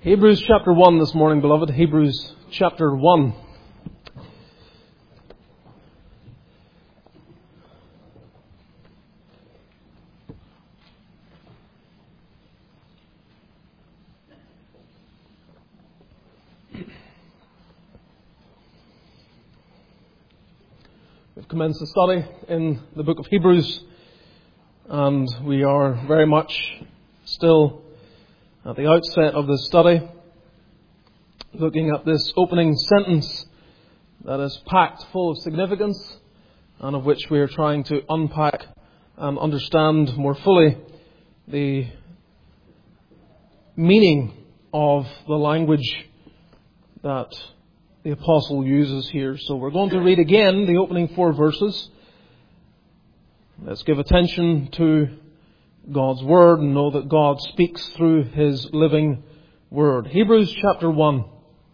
Hebrews chapter 1 this morning, beloved. Hebrews chapter 1. We've commenced the study in the book of Hebrews, and we are very much still at the outset of this study, looking at this opening sentence that is packed full of significance and of which we are trying to unpack and understand more fully the meaning of the language that the apostle uses here. So we're going to read again the opening 4 verses. Let's give attention to God's Word and know that God speaks through His living Word. Hebrews chapter 1.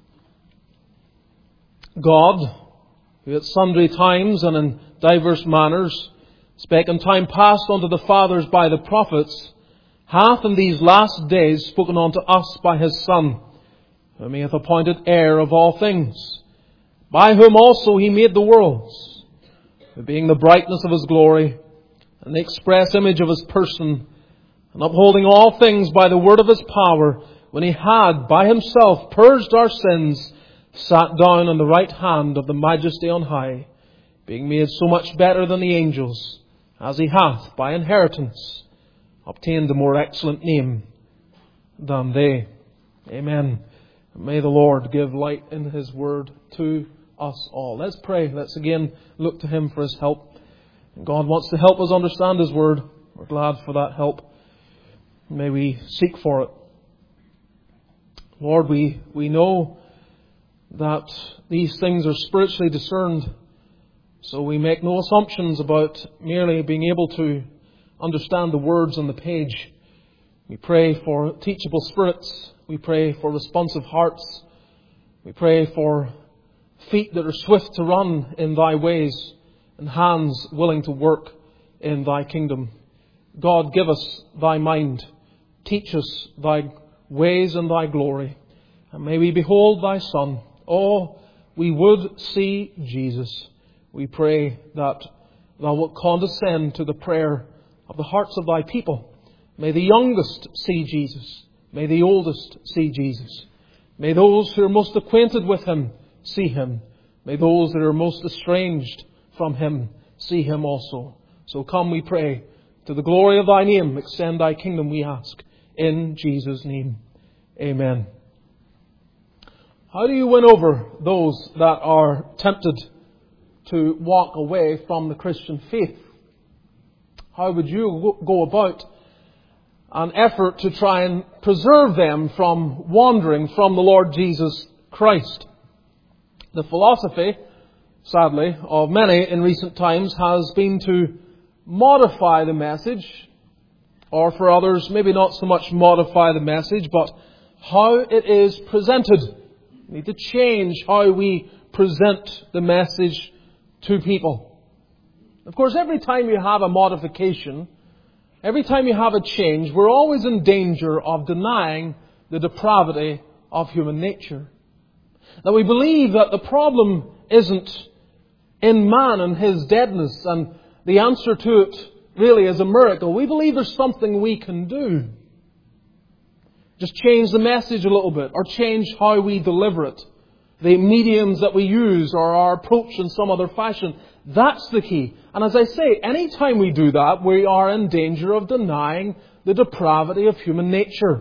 God, who at sundry times and in diverse manners spake in time past unto the fathers by the prophets, hath in these last days spoken unto us by His Son, whom He hath appointed heir of all things, by whom also He made the worlds, who being the brightness of His glory, and the express image of His person, and upholding all things by the word of His power, when He had by Himself purged our sins, sat down on the right hand of the Majesty on high, being made so much better than the angels, as He hath by inheritance obtained a more excellent name than they. Amen. May the Lord give light in His word to us all. Let's pray. Let's again look to Him for His help. God wants to help us understand His Word. We're glad for that help. May we seek for it. Lord, we know that these things are spiritually discerned, so we make no assumptions about merely being able to understand the words on the page. We pray for teachable spirits. We pray for responsive hearts. We pray for feet that are swift to run in Thy ways, and hands willing to work in Thy kingdom. God, give us Thy mind. Teach us Thy ways and Thy glory. And may we behold Thy Son. Oh, we would see Jesus. We pray that Thou wilt condescend to the prayer of the hearts of Thy people. May the youngest see Jesus. May the oldest see Jesus. May those who are most acquainted with Him see Him. May those that are most estranged from Him see Him also. So come, we pray, to the glory of Thy name, extend Thy kingdom, we ask, in Jesus' name. Amen. How do you win over those that are tempted to walk away from the Christian faith? How would you go about an effort to try and preserve them from wandering from the Lord Jesus Christ? The philosophy, sadly, of many in recent times has been to modify the message, or for others, maybe not so much modify the message, but how it is presented. We need to change how we present the message to people. Of course, every time you have a modification, every time you have a change, we're always in danger of denying the depravity of human nature. That we believe that the problem isn't in man and his deadness, and the answer to it really is a miracle. We believe there's something we can do. Just change the message a little bit, or change how we deliver it. The mediums that we use, or our approach in some other fashion. That's the key. And as I say, any time we do that, we are in danger of denying the depravity of human nature.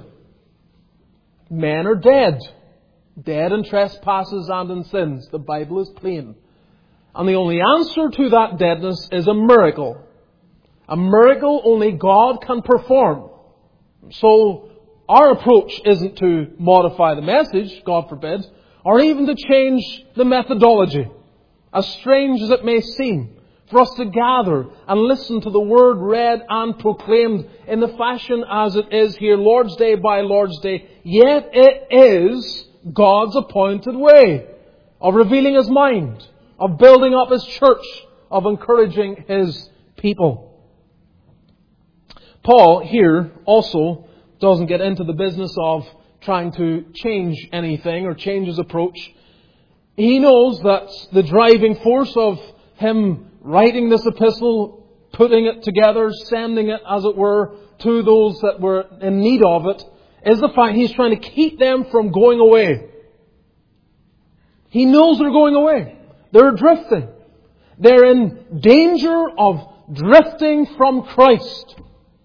Men are dead. Dead in trespasses and in sins. The Bible is plain. And the only answer to that deadness is a miracle. A miracle only God can perform. So our approach isn't to modify the message, God forbid, or even to change the methodology. As strange as it may seem, for us to gather and listen to the Word read and proclaimed in the fashion as it is here, Lord's Day by Lord's Day, yet it is God's appointed way of revealing His mind, of building up His church, of encouraging His people. Paul here also doesn't get into the business of trying to change anything or change his approach. He knows that the driving force of him writing this epistle, putting it together, sending it, as it were, to those that were in need of it, is the fact he's trying to keep them from going away. He knows they're going away. They're drifting. They're in danger of drifting from Christ.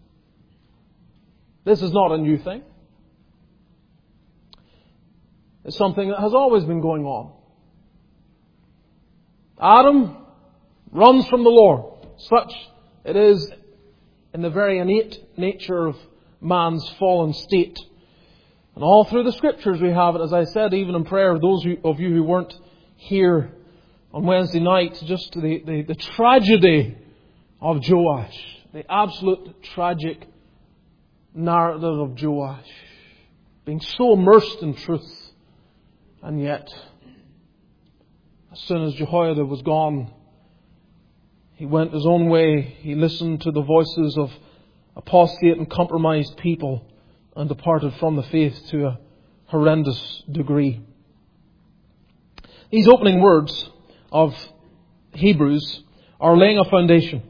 This is not a new thing. It's something that has always been going on. Adam runs from the Lord. Such it is in the very innate nature of man's fallen state. And all through the Scriptures we have it, as I said, even in prayer, those of you who weren't here on Wednesday night, just the tragedy of Joash. The absolute tragic narrative of Joash. Being so immersed in truth. And yet, as soon as Jehoiada was gone, he went his own way. He listened to the voices of apostate and compromised people and departed from the faith to a horrendous degree. These opening words of Hebrews are laying a foundation.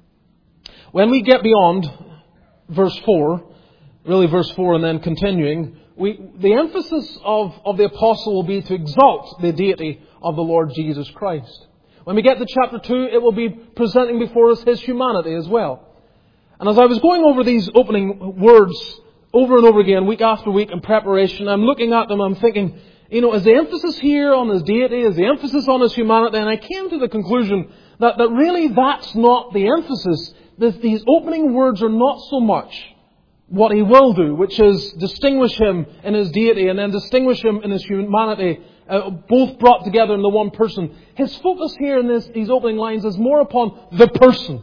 When we get beyond verse 4, really verse 4 and then continuing, the emphasis of the apostle will be to exalt the deity of the Lord Jesus Christ. When we get to chapter 2, it will be presenting before us His humanity as well. And as I was going over these opening words over and over again, week after week in preparation, I'm looking at them, I'm thinking, is the emphasis here on His deity, is the emphasis on His humanity? And I came to the conclusion that really that's not the emphasis. These opening words are not so much what He will do, which is distinguish Him in His deity and then distinguish Him in His humanity, both brought together in the one person. His focus here in these opening lines is more upon the person.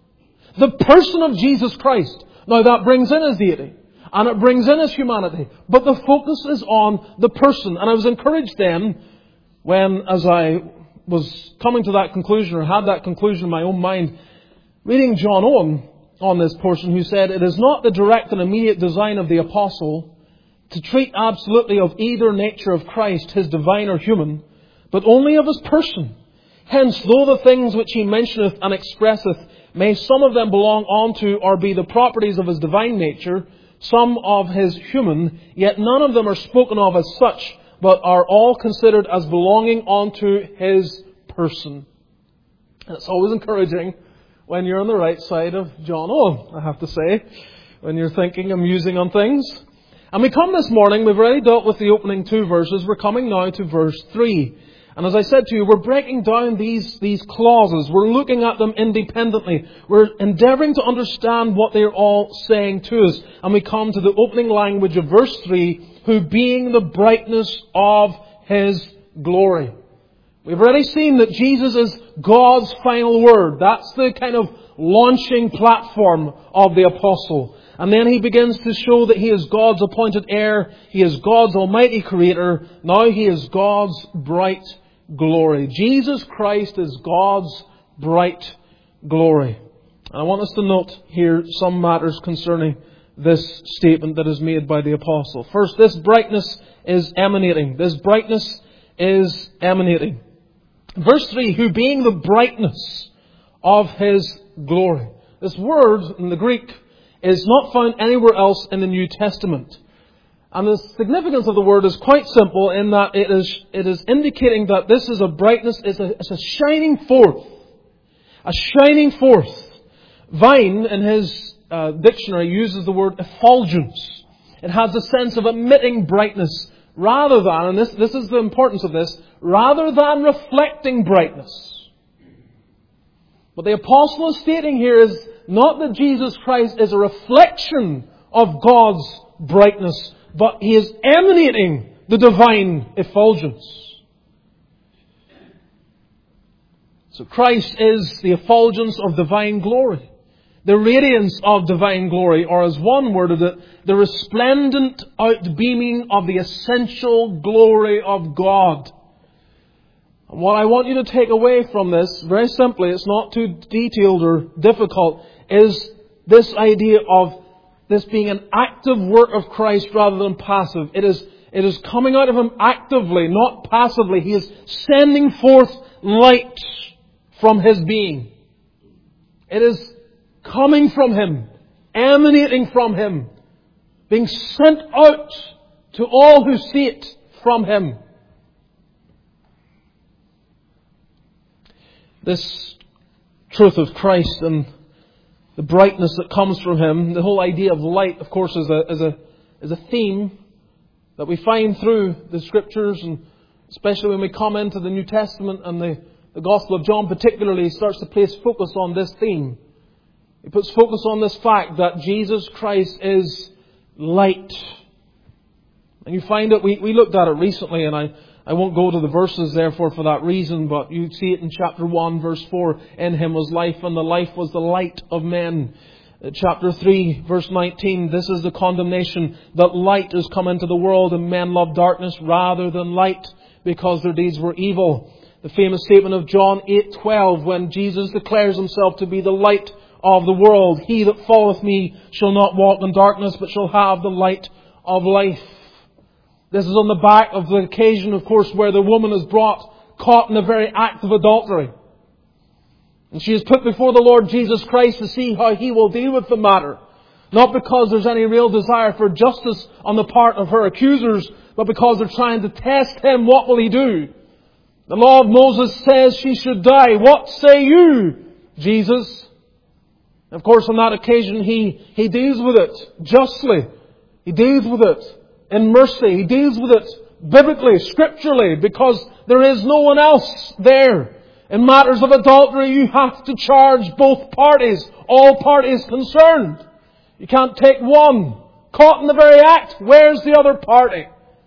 The person of Jesus Christ. Now that brings in His deity and it brings in His humanity, but the focus is on the person. And I was encouraged then when, as I was coming to that conclusion or had that conclusion in my own mind, reading John Owen on this portion, who said, "It is not the direct and immediate design of the apostle to treat absolutely of either nature of Christ, His divine or human, but only of His person. Hence, though the things which he mentioneth and expresseth may some of them belong unto or be the properties of His divine nature, some of His human, yet none of them are spoken of as such, but are all considered as belonging unto His person." And it's always encouraging when you're on the right side of John Owen, I have to say, when you're thinking and musing on things. And we come this morning, we've already dealt with the opening 2 verses, we're coming now to verse 3. And as I said to you, we're breaking down these clauses, we're looking at them independently, we're endeavouring to understand what they're all saying to us. And we come to the opening language of verse 3, who being the brightness of His glory. We've already seen that Jesus is God's final word. That's the kind of launching platform of the apostle. And then he begins to show that he is God's appointed heir. He is God's almighty creator. Now he is God's bright glory. Jesus Christ is God's bright glory. And I want us to note here some matters concerning this statement that is made by the apostle. First, this brightness is emanating. This brightness is emanating. Verse 3, who being the brightness of His glory. This word in the Greek is not found anywhere else in the New Testament. And the significance of the word is quite simple in that it is indicating that this is a brightness, it's a shining forth. A shining forth. Vine, in his dictionary, uses the word effulgence. It has a sense of emitting brightness. Rather than, and this is the importance of this, rather than reflecting brightness. What the apostle is stating here is not that Jesus Christ is a reflection of God's brightness, but He is emanating the divine effulgence. So Christ is the effulgence of divine glory. The radiance of divine glory, or as one worded it, the resplendent outbeaming of the essential glory of God. And what I want you to take away from this, very simply, it's not too detailed or difficult, is this idea of this being an active work of Christ rather than passive. It is It is coming out of Him actively, not passively. He is sending forth light from His being. It is coming from Him, emanating from Him, being sent out to all who see it from Him. This truth of Christ and the brightness that comes from Him, the whole idea of light, of course, is a theme that we find through the Scriptures, and especially when we come into the New Testament and the Gospel of John particularly starts to place focus on this theme. He puts focus on this fact that Jesus Christ is light. And you find it, we looked at it recently, and I won't go to the verses therefore for that reason, but you see it in chapter 1 verse 4. In Him was life, and the life was the light of men. Chapter 3 verse 19, this is the condemnation, that light is come into the world, and men love darkness rather than light, because their deeds were evil. The famous statement of John 8:12, when Jesus declares Himself to be the light of the world. He that followeth me shall not walk in darkness, but shall have the light of life. This is on the back of the occasion, of course, where the woman is brought, caught in the very act of adultery. And she is put before the Lord Jesus Christ to see how He will deal with the matter. Not because there's any real desire for justice on the part of her accusers, but because they're trying to test Him. What will He do? The law of Moses says she should die. What say you, Jesus? Of course, on that occasion, He deals with it justly. He deals with it in mercy. He deals with it biblically, scripturally, because there is no one else there. In matters of adultery, you have to charge both parties, all parties concerned. You can't take one caught in the very act. Where's the other party?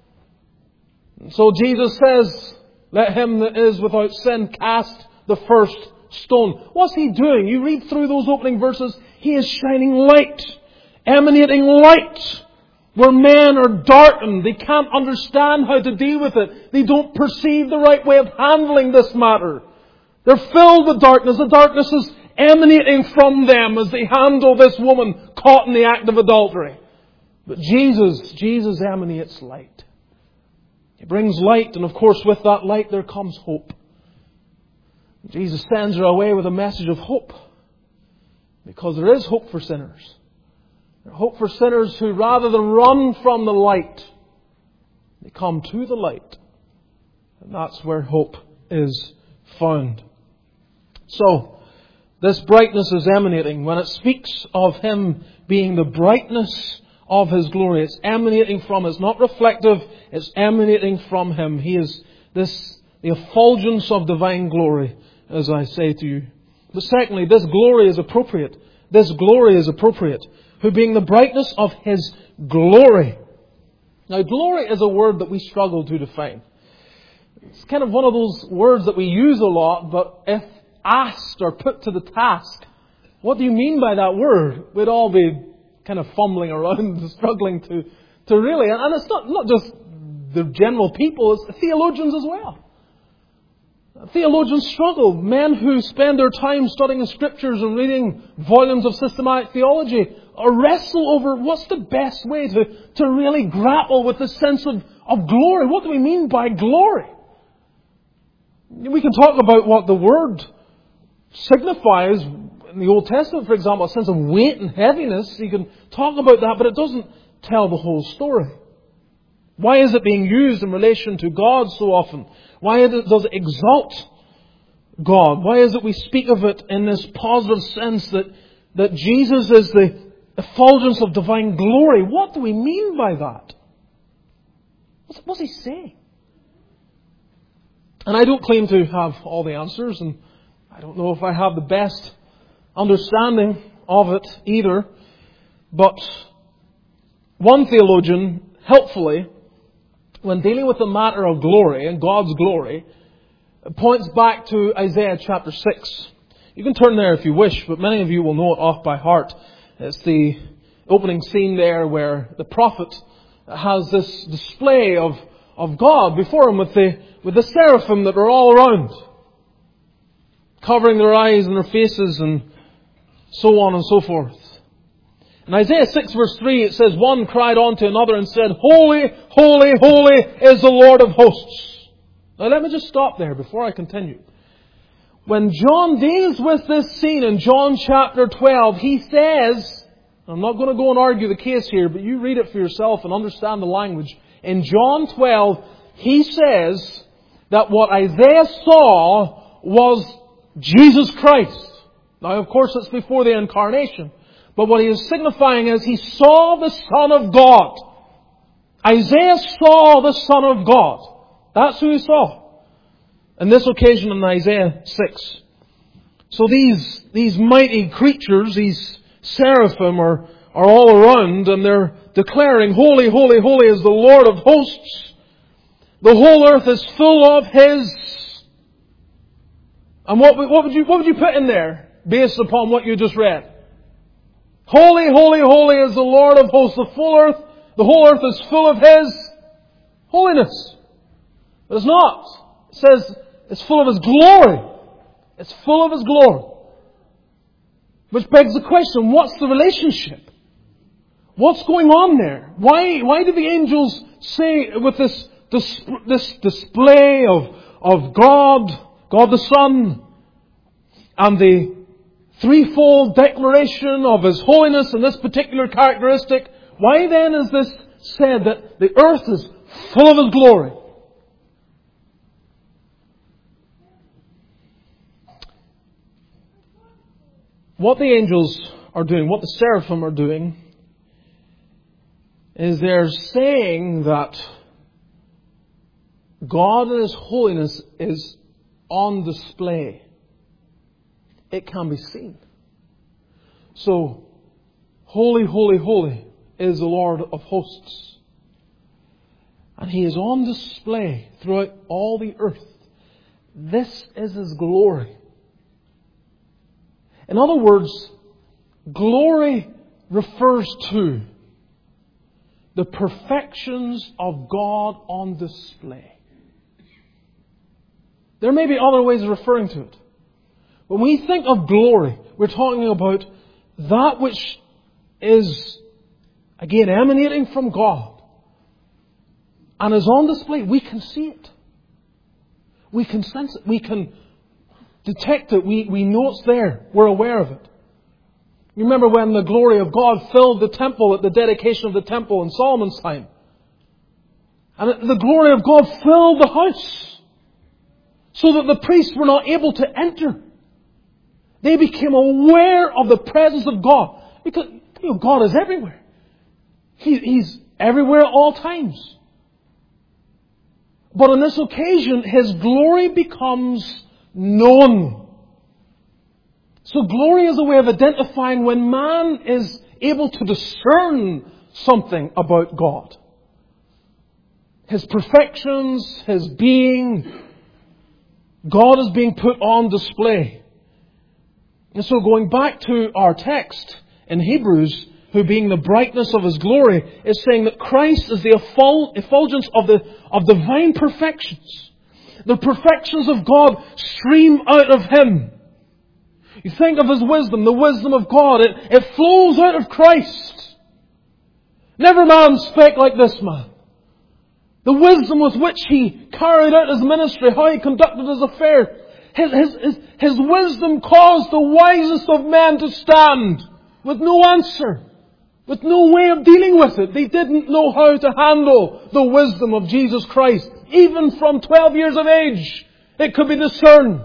And so Jesus says, let him that is without sin cast the first stone. What's He doing? You read through those opening verses. He is shining light, emanating light, where men are darkened. They can't understand how to deal with it. They don't perceive the right way of handling this matter. They're filled with darkness. The darkness is emanating from them as they handle this woman caught in the act of adultery. But Jesus emanates light. He brings light, and of course with that light there comes hope. Jesus sends her away with a message of hope, because there is hope for sinners. There's hope for sinners who, rather than run from the light, they come to the light. And that's where hope is found. So, this brightness is emanating. When it speaks of Him being the brightness of His glory, it's emanating from, it's not reflective, it's emanating from Him. He is the effulgence of divine glory, as I say to you. But secondly, this glory is appropriate. This glory is appropriate. Who being the brightness of His glory. Now, glory is a word that we struggle to define. It's kind of one of those words that we use a lot, but if asked or put to the task, what do you mean by that word? We'd all be kind of fumbling around, struggling to really, and it's not just the general people, it's theologians as well. Theologians struggle. Men who spend their time studying the Scriptures and reading volumes of systematic theology wrestle over what's the best way to really grapple with the sense of glory. What do we mean by glory? We can talk about what the word signifies in the Old Testament, for example, a sense of weight and heaviness. You can talk about that, but it doesn't tell the whole story. Why is it being used in relation to God so often? Why does it exalt God? Why is it we speak of it in this positive sense that Jesus is the effulgence of divine glory? What do we mean by that? What's He saying? And I don't claim to have all the answers, and I don't know if I have the best understanding of it either. But one theologian, helpfully, when dealing with the matter of glory and God's glory, points back to Isaiah chapter 6. You can turn there if you wish, but many of you will know it off by heart. It's the opening scene there where the prophet has this display of God before him with the seraphim that are all around, covering their eyes and their faces and so on and so forth. In Isaiah 6 verse 3 it says, one cried unto another and said, Holy, holy, holy is the Lord of hosts. Now let me just stop there before I continue. When John deals with this scene in John chapter 12, he says, I'm not going to go and argue the case here, but you read it for yourself and understand the language. In John 12, he says that what Isaiah saw was Jesus Christ. Now, of course, it's before the incarnation. But what he is signifying is he saw the Son of God. Isaiah saw the Son of God. That's who he saw. On this occasion in Isaiah 6. So these mighty creatures, these seraphim are all around and they're declaring, Holy, holy, holy is the Lord of hosts. The whole earth is full of His. And what would you put in there based upon what you just read? Holy, holy, holy is the Lord of hosts. The whole earth is full of His holiness. But it's not. It says it's full of His glory. It's full of His glory. Which begs the question, what's the relationship? What's going on there? Why do the angels say with this display of God the Son, and the threefold declaration of His holiness and this particular characteristic, why then is this said that the earth is full of His glory? What the angels are doing, what the seraphim are doing, is they're saying that God in His holiness is on display. It can be seen. So, holy, holy, holy is the Lord of hosts. And He is on display throughout all the earth. This is His glory. In other words, glory refers to the perfections of God on display. There may be other ways of referring to it. When we think of glory, we're talking about that which is, again, emanating from God and is on display. We can see it. We can sense it. We can detect it. We know it's there. We're aware of it. You remember when the glory of God filled the temple at the dedication of the temple in Solomon's time? And the glory of God filled the house so that the priests were not able to enter. They became aware of the presence of God. Because God is everywhere. He's everywhere at all times. But on this occasion, His glory becomes known. So glory is a way of identifying when man is able to discern something about God. His perfections, His being, God is being put on display. And so going back to our text in Hebrews, who being the brightness of His glory, is saying that Christ is the effulgence of divine perfections. The perfections of God stream out of Him. You think of His wisdom, the wisdom of God, it flows out of Christ. Never man spake like this man. The wisdom with which He carried out His ministry, how He conducted His affairs. His wisdom caused the wisest of men to stand with no answer, with no way of dealing with it. They didn't know how to handle the wisdom of Jesus Christ. Even from 12 years of age, it could be discerned.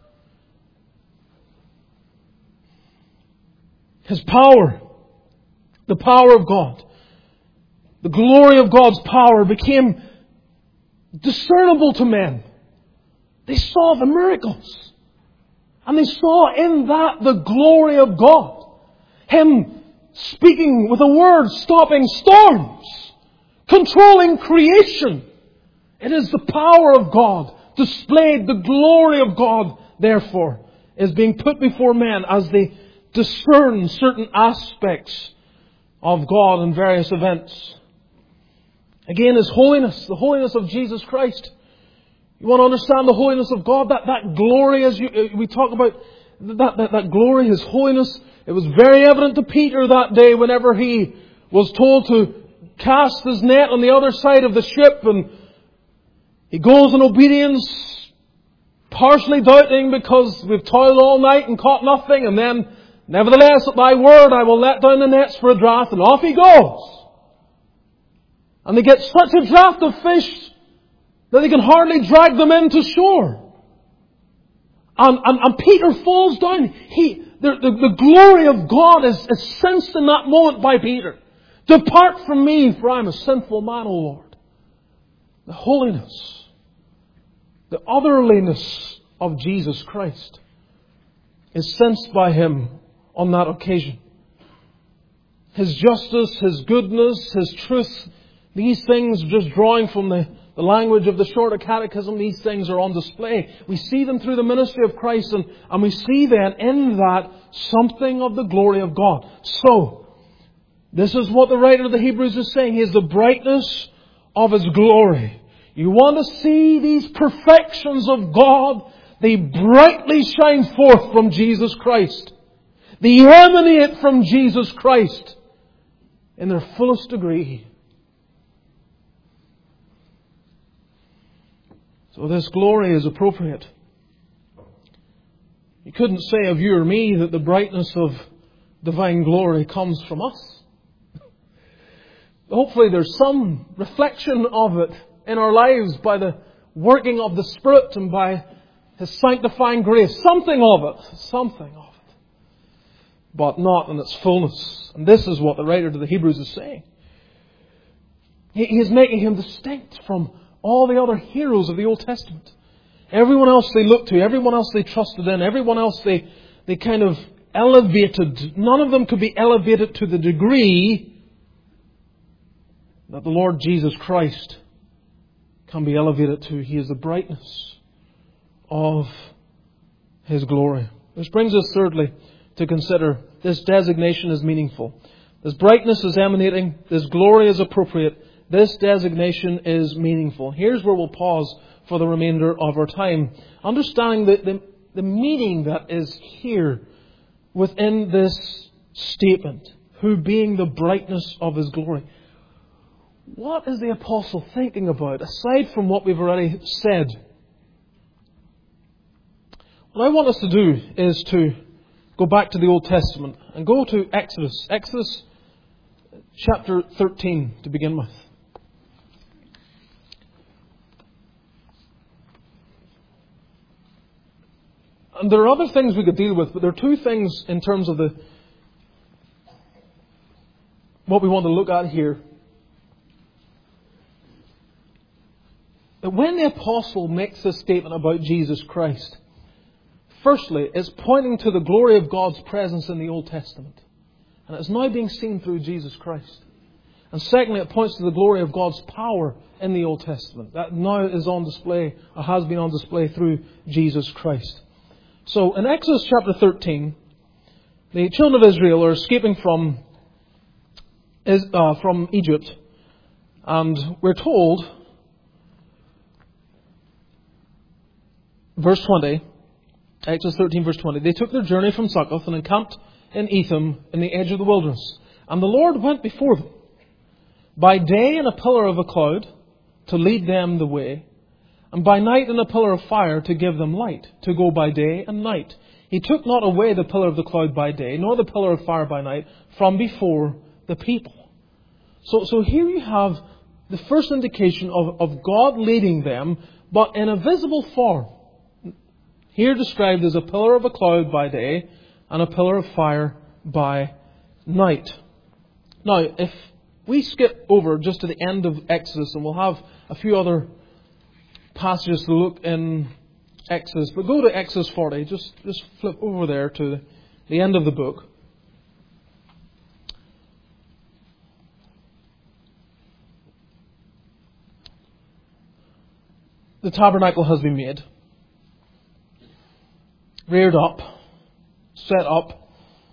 His power, the power of God, the glory of God's power became discernible to men. They saw the miracles. And they saw in that the glory of God. Him speaking with a word, stopping storms, controlling creation. It is the power of God displayed. The glory of God, therefore, is being put before men as they discern certain aspects of God in various events. Again, His holiness, the holiness of Jesus Christ. You want to understand the holiness of God? That glory, as we talk about, that glory, His holiness, it was very evident to Peter that day whenever he was told to cast his net on the other side of the ship, and he goes in obedience, partially doubting because we've toiled all night and caught nothing, and then, nevertheless, at Thy word I will let down the nets for a draught, and off he goes. And they get such a draught of fish that they can hardly drag them into shore. And Peter falls down. The glory of God is sensed in that moment by Peter. Depart from me, for I am a sinful man, O Lord. The holiness, the otherliness of Jesus Christ is sensed by him on that occasion. His justice, His goodness, His truth, these things, just drawing from the language of the Shorter Catechism, these things are on display. We see them through the ministry of Christ, and we see then in that something of the glory of God. So, this is what the writer of the Hebrews is saying. He is the brightness of His glory. You want to see these perfections of God? They brightly shine forth from Jesus Christ. They emanate from Jesus Christ in their fullest degree. So this glory is appropriate. You couldn't say of you or me that the brightness of divine glory comes from us. Hopefully there's some reflection of it in our lives by the working of the Spirit and by His sanctifying grace. Something of it. But not in its fullness. And this is what the writer to the Hebrews is saying. He is making Him distinct from all the other heroes of the Old Testament. Everyone else they looked to, everyone else they trusted in, everyone else they kind of elevated. None of them could be elevated to the degree that the Lord Jesus Christ can be elevated to. He is the brightness of His glory. Which brings us thirdly to consider this designation is meaningful. This brightness is emanating, this glory is appropriate. This designation is meaningful. Here's where we'll pause for the remainder of our time. Understanding the meaning that is here within this statement. Who being the brightness of His glory. What is the apostle thinking about, aside from what we've already said? What I want us to do is to go back to the Old Testament and go to Exodus. Exodus chapter 13 to begin with. And there are other things we could deal with, but there are two things in terms of what we want to look at here. That when the apostle makes this statement about Jesus Christ, firstly, it's pointing to the glory of God's presence in the Old Testament. And it's now being seen through Jesus Christ. And secondly, it points to the glory of God's power in the Old Testament. That now is on display, or has been on display through Jesus Christ. So, in Exodus chapter 13, the children of Israel are escaping from Egypt. And we're told, verse 20, Exodus 13 verse 20, they took their journey from Succoth and encamped in Etham in the edge of the wilderness. And the Lord went before them, by day in a pillar of a cloud to lead them the way, and by night in a pillar of fire to give them light, to go by day and night. He took not away the pillar of the cloud by day, nor the pillar of fire by night, from before the people. So here you have the first indication of God leading them, but in a visible form. Here described as a pillar of a cloud by day and a pillar of fire by night. Now, if we skip over just to the end of Exodus, and we'll have a few other passages to look in Exodus, but go to Exodus 40, just flip over there to the end of the book. The tabernacle has been made, reared up, set up.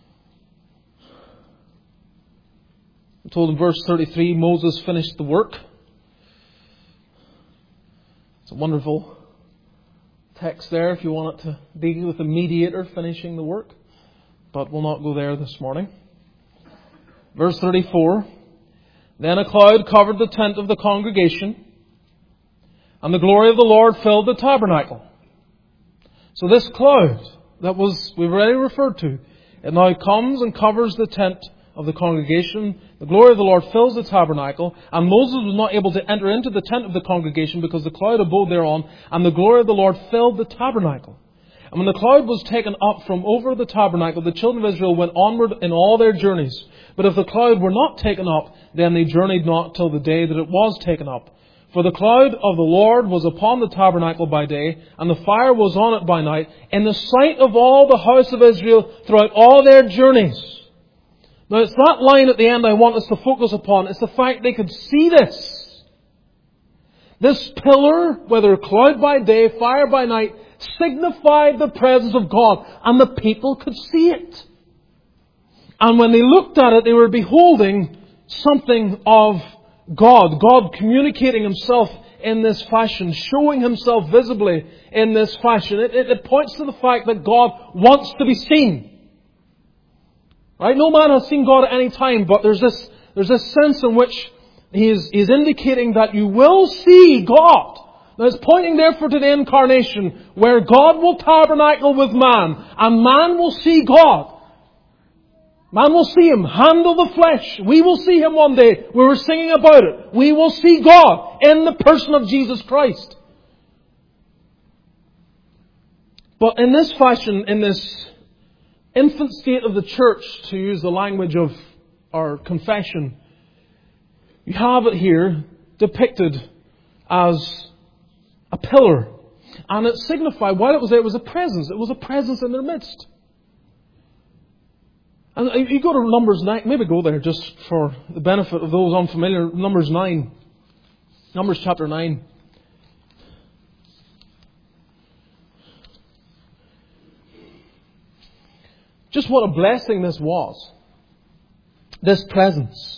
I'm told in verse 33, Moses finished the work. It's a wonderful text there if you want it to deal with the mediator finishing the work. But we'll not go there this morning. Verse 34. Then a cloud covered the tent of the congregation, and the glory of the Lord filled the tabernacle. So this cloud that we've already referred to, it now comes and covers the tent of the congregation. The glory of the Lord fills the tabernacle, and Moses was not able to enter into the tent of the congregation because the cloud abode thereon, and the glory of the Lord filled the tabernacle. And when the cloud was taken up from over the tabernacle, the children of Israel went onward in all their journeys. But if the cloud were not taken up, then they journeyed not till the day that it was taken up. For the cloud of the Lord was upon the tabernacle by day, and the fire was on it by night, in the sight of all the house of Israel throughout all their journeys. Now it's that line at the end I want us to focus upon. It's the fact they could see this. This pillar, whether cloud by day, fire by night, signified the presence of God, and the people could see it. And when they looked at it, they were beholding something of God. God communicating Himself in this fashion, showing Himself visibly in this fashion. It points to the fact that God wants to be seen. Right? No man has seen God at any time, but there's this sense in which He is indicating that you will see God. Now it's pointing therefore to the incarnation, where God will tabernacle with man, and man will see God. Man will see Him handle the flesh. We will see Him one day. We were singing about it. We will see God in the person of Jesus Christ. But in this fashion, in this infant state of the church, to use the language of our confession, you have it here depicted as a pillar. And it signified, while it was there, it was a presence. It was a presence in their midst. And you go to Numbers 9, maybe go there just for the benefit of those unfamiliar. Numbers 9. Numbers chapter 9. Just what a blessing this was. This presence.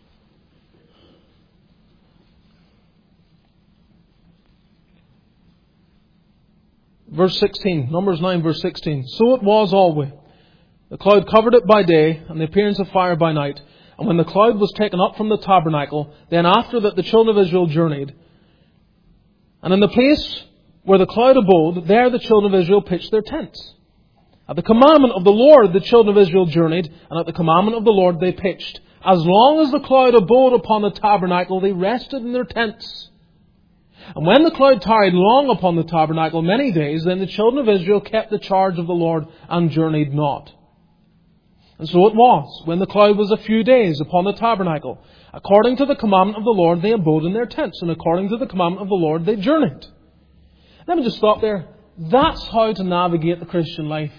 Verse 16. Numbers 9 verse 16. So it was always. The cloud covered it by day, and the appearance of fire by night. And when the cloud was taken up from the tabernacle, then after that the children of Israel journeyed. And in the place where the cloud abode, there the children of Israel pitched their tents. At the commandment of the Lord the children of Israel journeyed, and at the commandment of the Lord they pitched. As long as the cloud abode upon the tabernacle, they rested in their tents. And when the cloud tarried long upon the tabernacle many days, then the children of Israel kept the charge of the Lord and journeyed not. And so it was, when the cloud was a few days upon the tabernacle, according to the commandment of the Lord they abode in their tents, and according to the commandment of the Lord they journeyed. Let me just stop there. That's how to navigate the Christian life.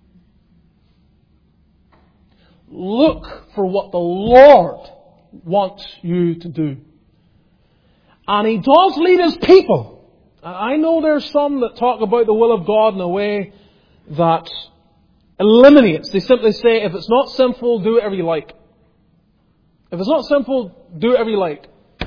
Look for what the Lord wants you to do. And He does lead His people. I know there's some that talk about the will of God in a way that eliminates. They simply say, if it's not sinful, do whatever you like. If it's not sinful, do whatever you like.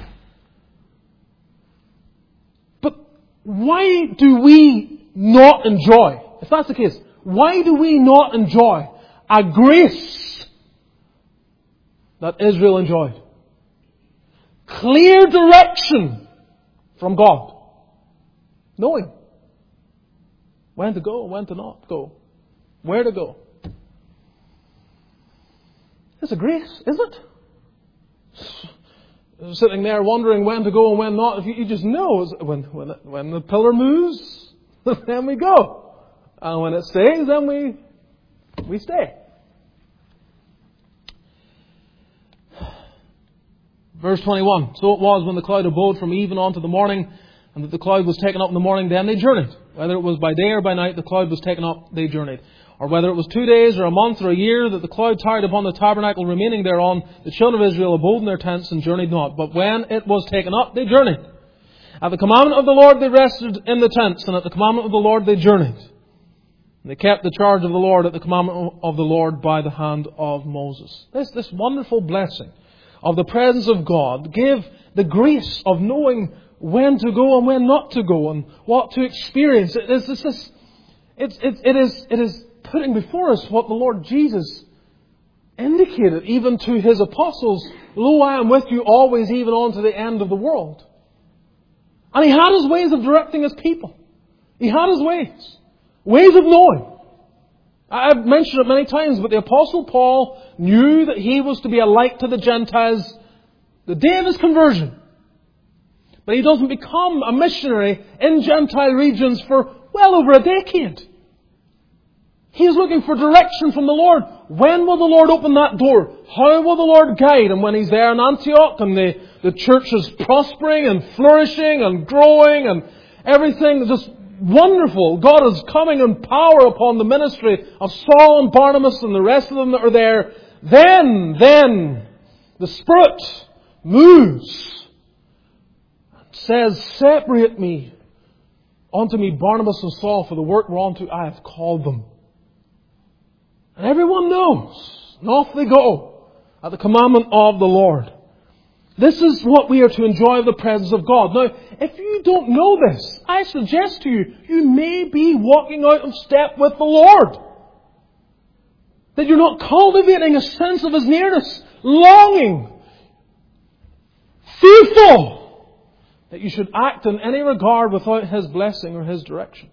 But why do we not enjoy, if that's the case, why do we not enjoy a grace that Israel enjoyed? Clear direction from God. Knowing when to go and when to not go. Where to go. It's a grace, is it? Sitting there wondering when to go and when not. If you just know when the pillar moves, then we go. And when it stays, then we stay. Verse 21. So it was when the cloud abode from even on to the morning, and that the cloud was taken up in the morning, then they journeyed. Whether it was by day or by night, the cloud was taken up, they journeyed. Or whether it was 2 days or a month or a year that the cloud tarried upon the tabernacle remaining thereon, the children of Israel abode in their tents and journeyed not. But when it was taken up, they journeyed. At the commandment of the Lord they rested in the tents, and at the commandment of the Lord they journeyed. And they kept the charge of the Lord at the commandment of the Lord by the hand of Moses. This wonderful blessing of the presence of God gave the grace of knowing when to go and when not to go and what to experience. It is putting before us what the Lord Jesus indicated even to His apostles. Lo, I am with you always, even on to the end of the world. And He had His ways of directing His people. He had His ways of knowing. I've mentioned it many times, but the Apostle Paul knew that he was to be a light to the Gentiles the day of his conversion. But he doesn't become a missionary in Gentile regions for well over a decade. He is looking for direction from the Lord. When will the Lord open that door? How will the Lord guide? And when He's there in Antioch and the church is prospering and flourishing and growing and everything is just wonderful. God is coming in power upon the ministry of Saul and Barnabas and the rest of them that are there. Then the Spirit moves and says, separate me unto me Barnabas and Saul for the work whereunto I have called them. And everyone knows. And off they go at the commandment of the Lord. This is what we are to enjoy of the presence of God. Now, if you don't know this, I suggest to you, you may be walking out of step with the Lord. That you're not cultivating a sense of His nearness, longing, fearful that you should act in any regard without His blessing or His direction.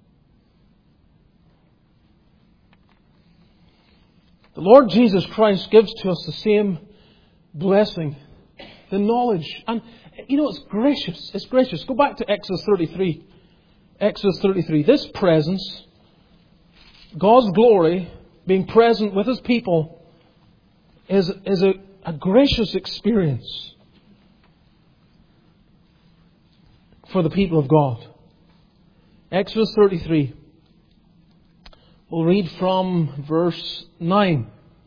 The Lord Jesus Christ gives to us the same blessing, the knowledge. And, it's gracious. It's gracious. Go back to Exodus 33. Exodus 33. This presence, God's glory, being present with His people, is a gracious experience for the people of God. Exodus 33. We'll read from verse 9.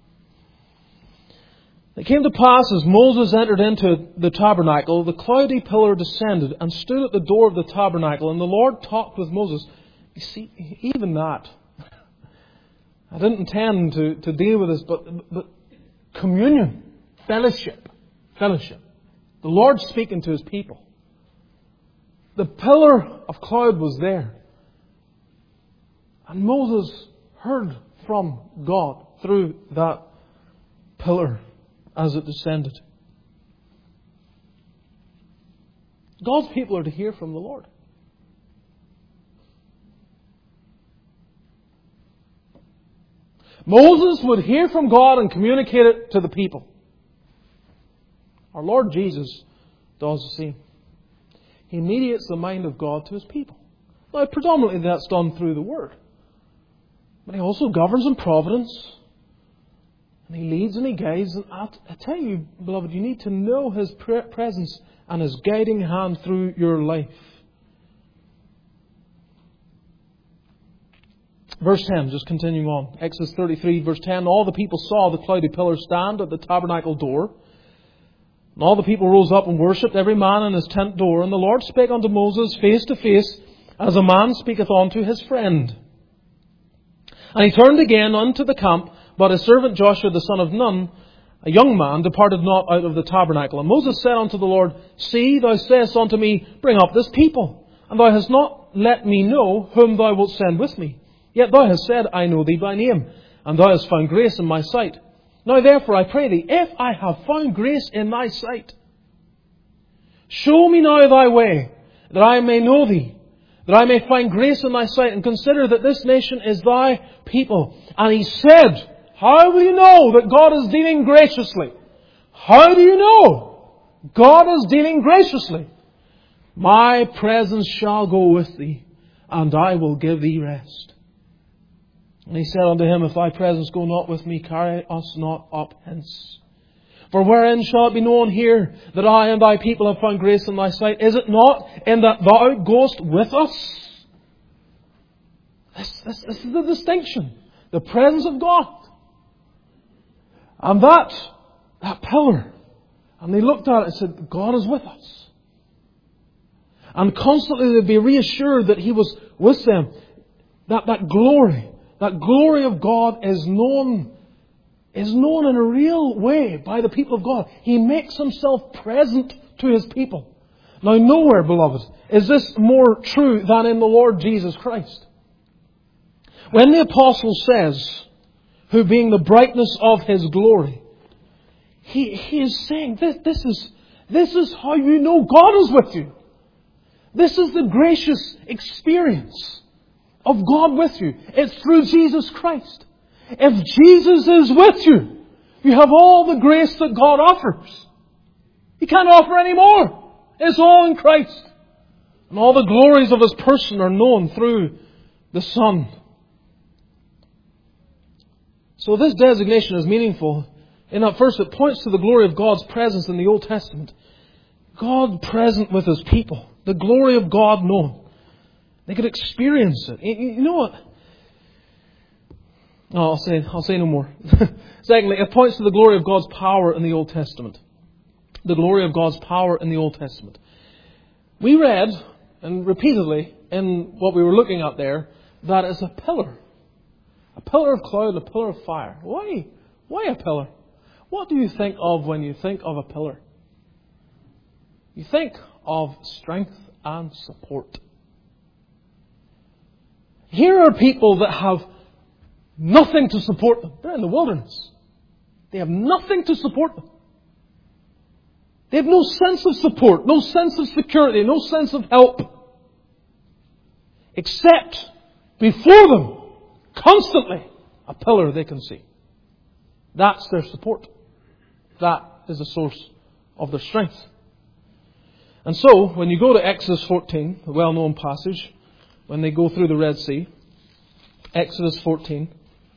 It came to pass as Moses entered into the tabernacle, the cloudy pillar descended and stood at the door of the tabernacle, and the Lord talked with Moses. You see, even that, I didn't intend to deal with this, but communion, fellowship. The Lord speaking to His people. The pillar of cloud was there. And Moses heard from God through that pillar as it descended. God's people are to hear from the Lord. Moses would hear from God and communicate it to the people. Our Lord Jesus does the same. He mediates the mind of God to His people. Now, predominantly that's done through the Word. But He also governs in providence. And He leads and He guides. And I tell you, beloved, you need to know His presence and His guiding hand through your life. Verse 10, just continuing on. Exodus 33, verse 10. All the people saw the cloudy pillar stand at the tabernacle door. And all the people rose up and worshipped, every man in his tent door. And the Lord spake unto Moses face to face, as a man speaketh unto his friend. And he turned again unto the camp, but his servant Joshua the son of Nun, a young man, departed not out of the tabernacle. And Moses said unto the Lord, See, thou sayest unto me, Bring up this people. And thou hast not let me know whom thou wilt send with me. Yet thou hast said, I know thee by name, and thou hast found grace in my sight. Now therefore I pray thee, if I have found grace in thy sight, show me now thy way, that I may know thee, that I may find grace in thy sight, and consider that this nation is thy people. And he said, how will you know that God is dealing graciously? How do you know God is dealing graciously? My presence shall go with thee, and I will give thee rest. And he said unto him, If thy presence go not with me, carry us not up hence. For wherein shall it be known here that I and thy people have found grace in thy sight? Is it not in that thou goest with us? This is the distinction. The presence of God. And that pillar. And they looked at it and said, God is with us. And constantly they'd be reassured that He was with them. That glory of God is known in a real way by the people of God. He makes Himself present to His people. Now nowhere, beloved, is this more true than in the Lord Jesus Christ. When the Apostle says, who being the brightness of His glory, he is saying, this is how you know God is with you. This is the gracious experience of God with you. It's through Jesus Christ. If Jesus is with you, you have all the grace that God offers. He can't offer any more. It's all in Christ. And all the glories of His person are known through the Son. So this designation is meaningful in that first it points to the glory of God's presence in the Old Testament. God present with His people. The glory of God known. They could experience it. You know what? Oh, I'll say no more. Secondly, it points to the glory of God's power in the Old Testament. The glory of God's power in the Old Testament. We read, and repeatedly, in what we were looking at there, that it's a pillar. A pillar of cloud and a pillar of fire. Why? Why a pillar? What do you think of when you think of a pillar? You think of strength and support. Here are people that have nothing to support them. They're in the wilderness. They have nothing to support them. They have no sense of support, no sense of security, no sense of help. Except before them, constantly, a pillar they can see. That's their support. That is the source of their strength. And so, when you go to Exodus 14, the well-known passage, when they go through the Red Sea, Exodus 14,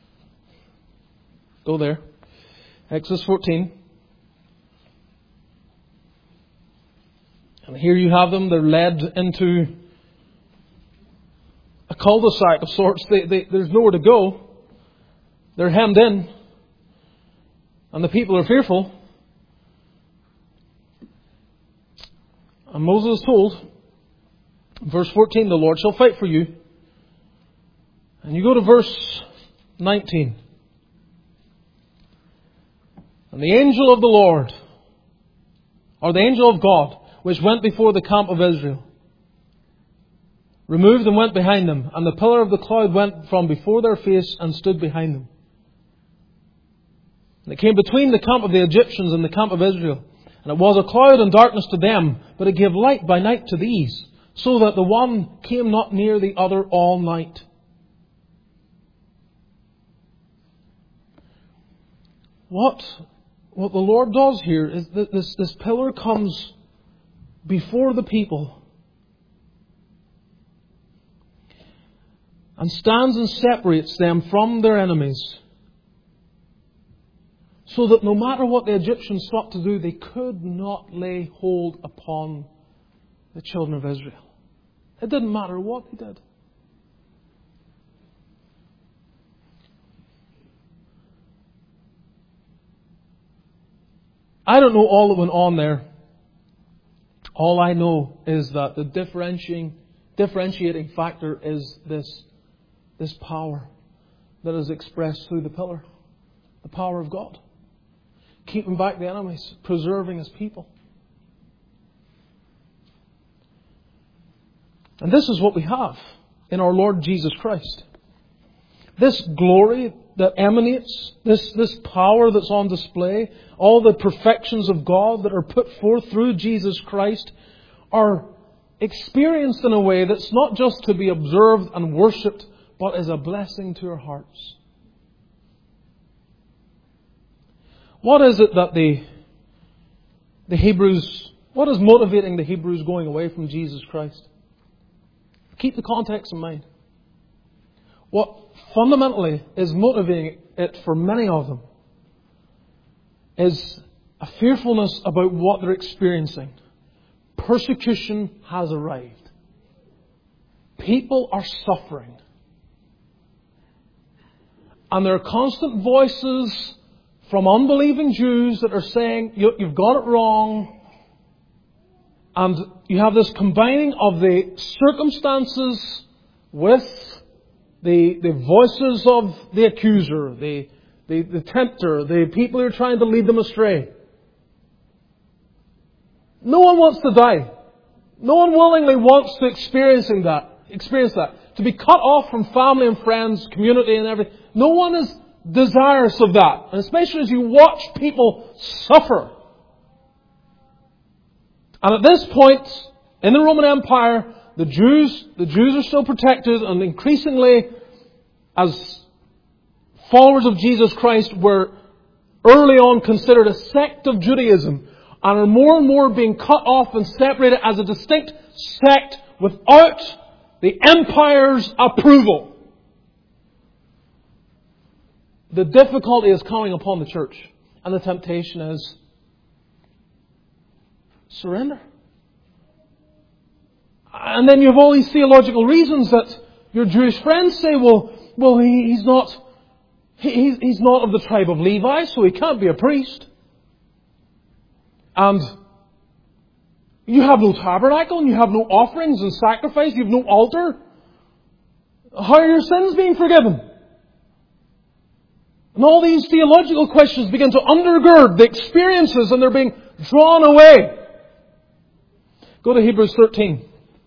go there, Exodus 14, and here you have them, they're led into a cul-de-sac of sorts, there's nowhere to go, they're hemmed in, and the people are fearful. And Moses is told, verse 14, the Lord shall fight for you. And you go to verse 19. And the angel of the Lord, or the angel of God, which went before the camp of Israel, removed and went behind them. And the pillar of the cloud went from before their face and stood behind them. And it came between the camp of the Egyptians and the camp of Israel. And it was a cloud and darkness to them, but it gave light by night to these, so that the one came not near the other all night. What the Lord does here is that this pillar comes before the people and stands and separates them from their enemies, so that no matter what the Egyptians sought to do, they could not lay hold upon the children of Israel. It didn't matter what they did. I don't know all that went on there. All I know is that the differentiating factor is this power that is expressed through the pillar. The power of God. Keeping back the enemies, preserving His people. And this is what we have in our Lord Jesus Christ. This glory that emanates, this power that's on display, all the perfections of God that are put forth through Jesus Christ are experienced in a way that's not just to be observed and worshipped, but is a blessing to our hearts. What is it that the Hebrews, what is motivating the Hebrews going away from Jesus Christ? Keep the context in mind. What fundamentally is motivating it for many of them is a fearfulness about what they're experiencing. Persecution has arrived. People are suffering. And there are constant voices from unbelieving Jews that are saying, you've got it wrong. And you have this combining of the circumstances with the voices of the accuser, the tempter, the people who are trying to lead them astray. No one wants to die. No one willingly wants to experience that. To be cut off from family and friends, community and everything. No one is desirous of that. And especially as you watch people suffer. And at this point, in the Roman Empire, the Jews are still protected, and increasingly, as followers of Jesus Christ, were early on considered a sect of Judaism, and are more and more being cut off and separated as a distinct sect without the empire's approval. The difficulty is coming upon the church, and the temptation is surrender. And then you have all these theological reasons that your Jewish friends say, well, he's not of the tribe of Levi, so he can't be a priest. And you have no tabernacle, and you have no offerings and sacrifice, you have no altar. How are your sins being forgiven? And all these theological questions begin to undergird the experiences, and they're being drawn away. Go to Hebrews 13.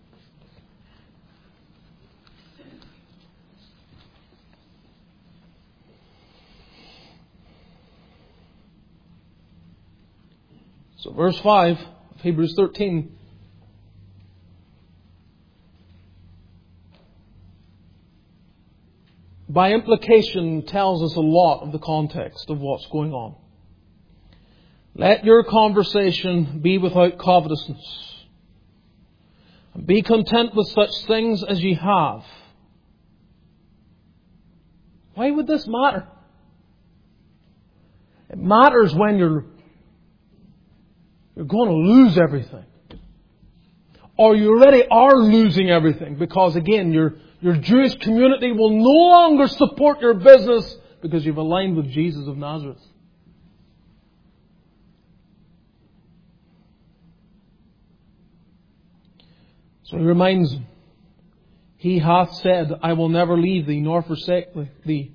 So verse 5 of Hebrews 13. By implication tells us a lot of the context of what's going on. Let your conversation be without covetousness. And be content with such things as ye have. Why would this matter? It matters when you're going to lose everything. Or you already are losing everything because, again, your Jewish community will no longer support your business because you've aligned with Jesus of Nazareth. So he reminds them, He hath said, I will never leave thee nor forsake thee.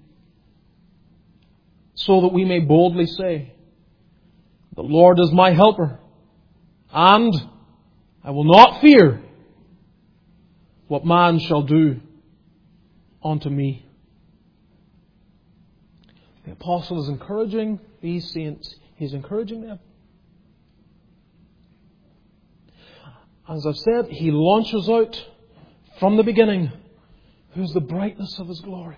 So that we may boldly say, the Lord is my helper, and I will not fear what man shall do unto me. The apostle is encouraging these saints. He's encouraging them. As I've said, he launches out from the beginning, who's the brightness of His glory.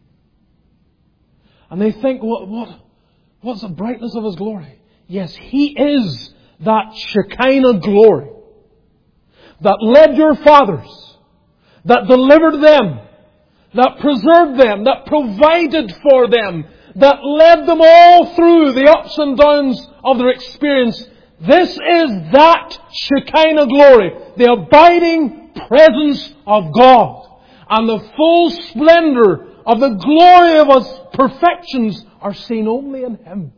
And they think, what's the brightness of His glory? Yes, He is that Shekinah glory that led your fathers, that delivered them, that preserved them, that provided for them, that led them all through the ups and downs of their experience. This is that Shekinah glory, the abiding presence of God. And the full splendor of the glory of His perfections are seen only in Him.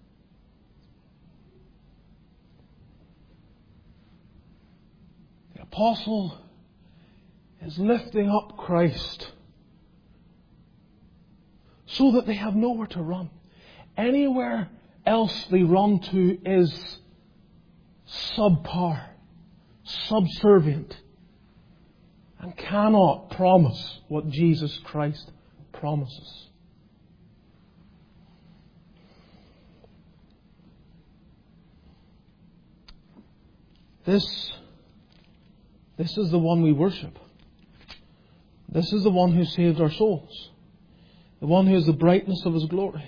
The apostle is lifting up Christ so that they have nowhere to run. Anywhere else they run to is subpar, subservient, and cannot promise what Jesus Christ promises. This is the one we worship. This is the one who saved our souls. The one who is the brightness of His glory.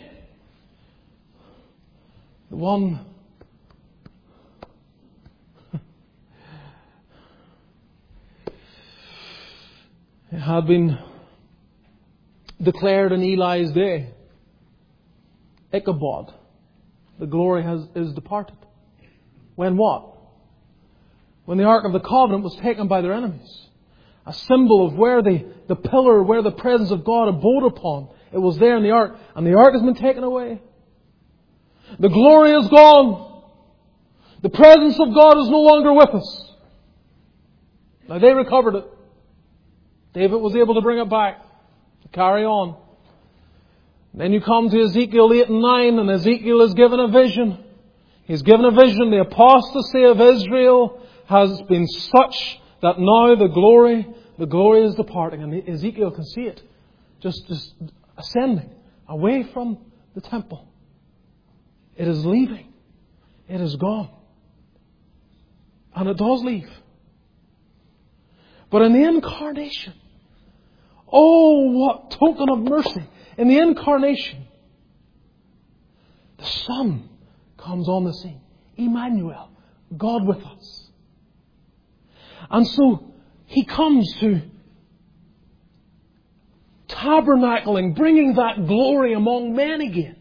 The one it had been declared in Eli's day, Ichabod, the glory is departed. When what? When the Ark of the Covenant was taken by their enemies. A symbol of where the pillar, where the presence of God abode upon. It was there in the Ark. And the Ark has been taken away. The glory is gone. The presence of God is no longer with us. Now they recovered it. David was able to bring it back. To carry on. Then you come to Ezekiel 8 and 9, and Ezekiel is given a vision. He's given a vision. The apostasy of Israel has been such that now the glory is departing. And Ezekiel can see it. Just ascending away from the temple. It is leaving. It is gone. And it does leave. But in the incarnation, oh, what token of mercy. In the incarnation, the Son comes on the scene. Emmanuel, God with us. And so He comes to tabernacling, bringing that glory among men again.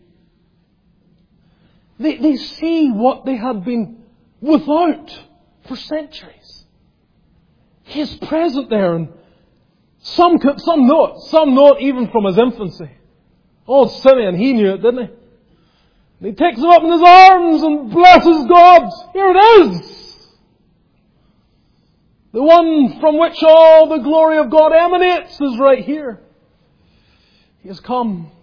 They see what they had been without for centuries. He is present there, and some know it. Some know it even from his infancy. Old Simeon, he knew it, didn't he? And he takes him up in his arms and blesses God. Here it is. The one from which all the glory of God emanates is right here. He has come.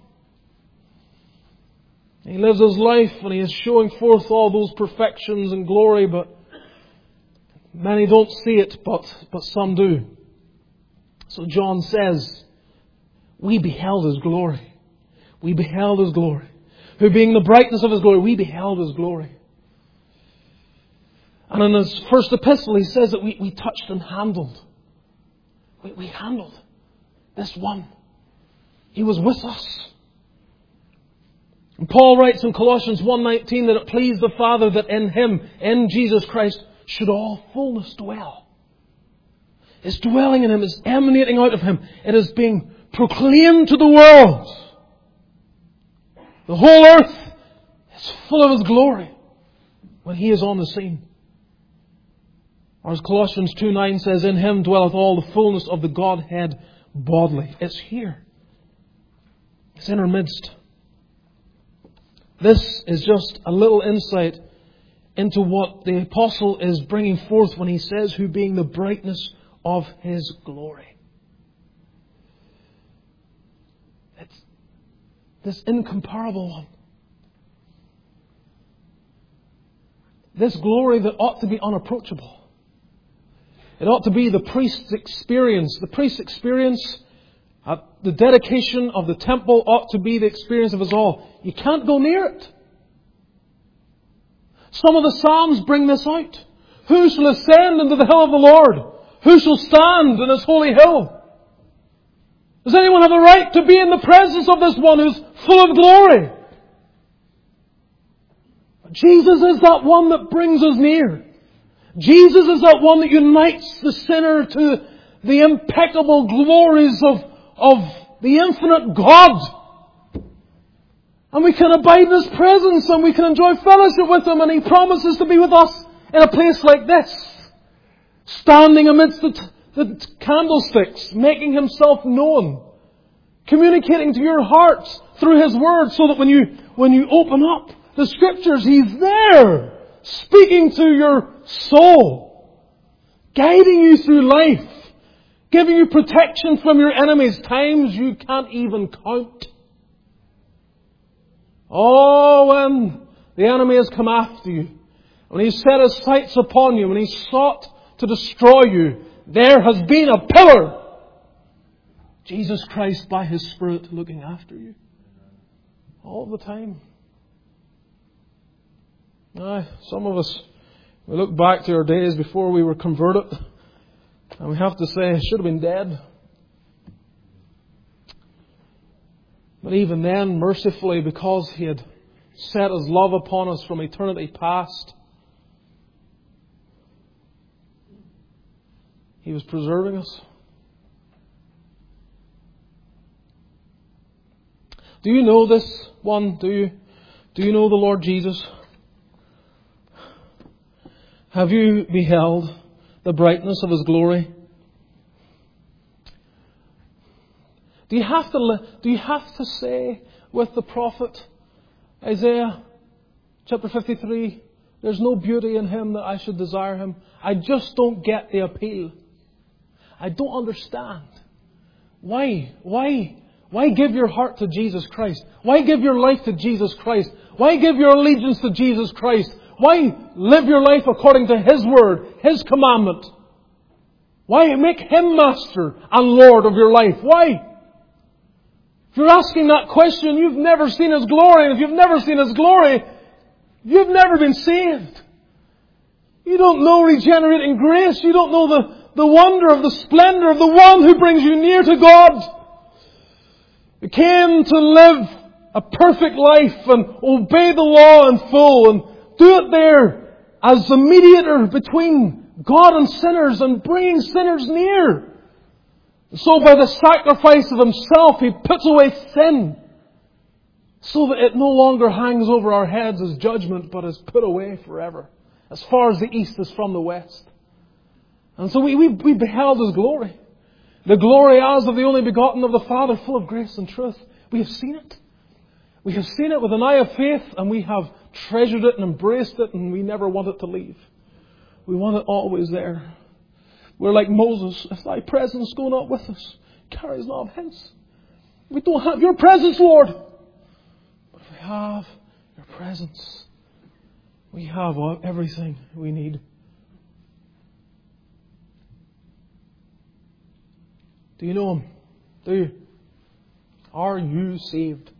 He lives His life and He is showing forth all those perfections and glory, but many don't see it, but some do. So John says, we beheld His glory. We beheld His glory. Who being the brightness of His glory, we beheld His glory. And in his first epistle, he says that we touched and handled. We handled this one. He was with us. And Paul writes in Colossians 1:19 that it pleased the Father that in Him, in Jesus Christ, should all fullness dwell. It's dwelling in Him, it's emanating out of Him. It is being proclaimed to the world. The whole earth is full of His glory when He is on the scene. Or as Colossians 2:9 says, in Him dwelleth all the fullness of the Godhead bodily. It's here. It's in our midst. This is just a little insight into what the apostle is bringing forth when he says, who being the brightness of His glory. It's this incomparable one. This glory that ought to be unapproachable. It ought to be the priest's experience. The priest's experience at the dedication of the temple ought to be the experience of us all. You can't go near it. Some of the Psalms bring this out. Who shall ascend into the hill of the Lord? Who shall stand in His holy hill? Does anyone have a right to be in the presence of this one who's full of glory? Jesus is that one that brings us near. Jesus is that one that unites the sinner to the impeccable glories of the infinite God. And we can abide in His presence and we can enjoy fellowship with Him, and He promises to be with us in a place like this. Standing amidst the candlesticks, making Himself known. Communicating to your hearts through His Word, so that when you open up the Scriptures, He's there. Speaking to your soul. Guiding you through life. Giving you protection from your enemies. Times you can't even count. Oh, when the enemy has come after you, when he's set his sights upon you, when he's sought to destroy you, there has been a pillar. Jesus Christ by His Spirit looking after you. All the time. Some of us, we look back to our days before we were converted, and we have to say, I should have been dead. But even then, mercifully, because He had set His love upon us from eternity past, He was preserving us. Do you know this one? Do you know the Lord Jesus? Have you beheld the brightness of His glory? Do you have to say with the prophet Isaiah chapter 53, there's no beauty in Him that I should desire Him? I just don't get the appeal. I don't understand. Why give your heart to Jesus Christ? Why give your life to Jesus Christ? Why give your allegiance to Jesus Christ Why live your life according to His Word, His commandment? Why make Him Master and Lord of your life? Why? If you're asking that question, you've never seen His glory. And if you've never seen His glory, you've never been saved. You don't know regenerating grace. You don't know the wonder of the splendor of the one who brings you near to God. You came to live a perfect life and obey the law in full and do it there as the mediator between God and sinners and bringing sinners near. So by the sacrifice of Himself, He puts away sin so that it no longer hangs over our heads as judgment, but is put away forever, as far as the east is from the west. And so we beheld His glory. The glory as of the only begotten of the Father, full of grace and truth. We have seen it. We have seen it with an eye of faith, and we have treasured it and embraced it, and we never want it to leave. We want it always there. We're like Moses. If Thy presence go not with us, carry us not hence. We don't have Your presence, Lord. But if we have Your presence, we have everything we need. Do you know Him? Do you? Are you saved?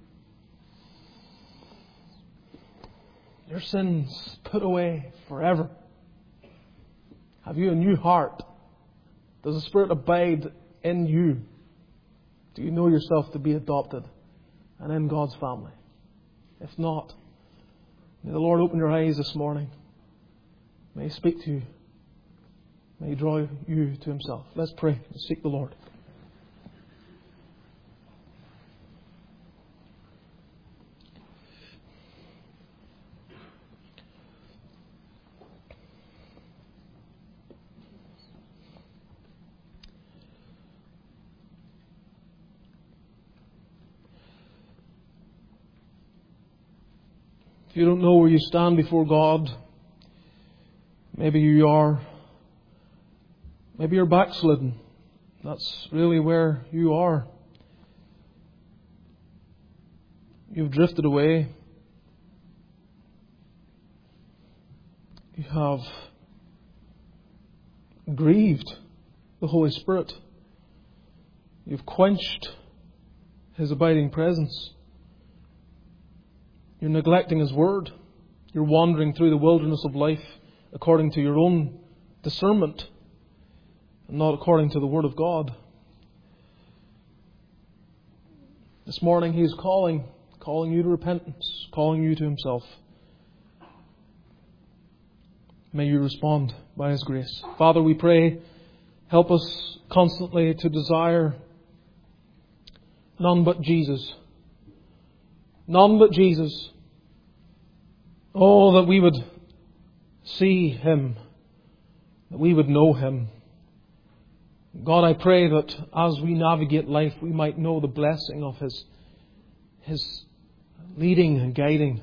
Your sins put away forever. Have you a new heart? Does the Spirit abide in you? Do you know yourself to be adopted and in God's family? If not, may the Lord open your eyes this morning. May He speak to you. May He draw you to Himself. Let's pray and seek the Lord. If you don't know where you stand before God, maybe you are. Maybe you're backslidden. That's really where you are. You've drifted away. You have grieved the Holy Spirit. You've quenched His abiding presence. You're neglecting His Word. You're wandering through the wilderness of life according to your own discernment and not according to the Word of God. This morning He is calling you to repentance, calling you to Himself. May you respond by His grace. Father, we pray, help us constantly to desire none but Jesus. None but Jesus. Oh, that we would see Him, that we would know Him. God, I pray that as we navigate life, we might know the blessing of His leading and guiding.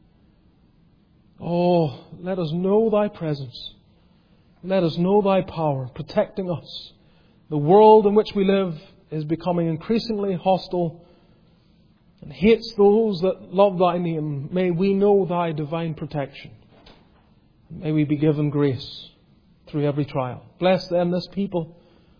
Oh, let us know Thy presence. Let us know Thy power protecting us. The world in which we live is becoming increasingly hostile and hates those that love Thy name. May we know Thy divine protection. May we be given grace through every trial. Bless them, this people.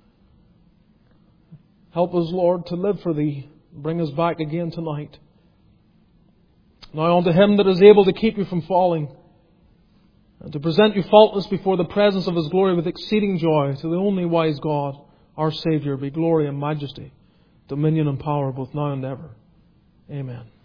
Help us, Lord, to live for Thee. Bring us back again tonight. Now unto Him that is able to keep you from falling and to present you faultless before the presence of His glory with exceeding joy, to the only wise God, our Saviour, be glory and majesty, dominion and power both now and ever. Amen.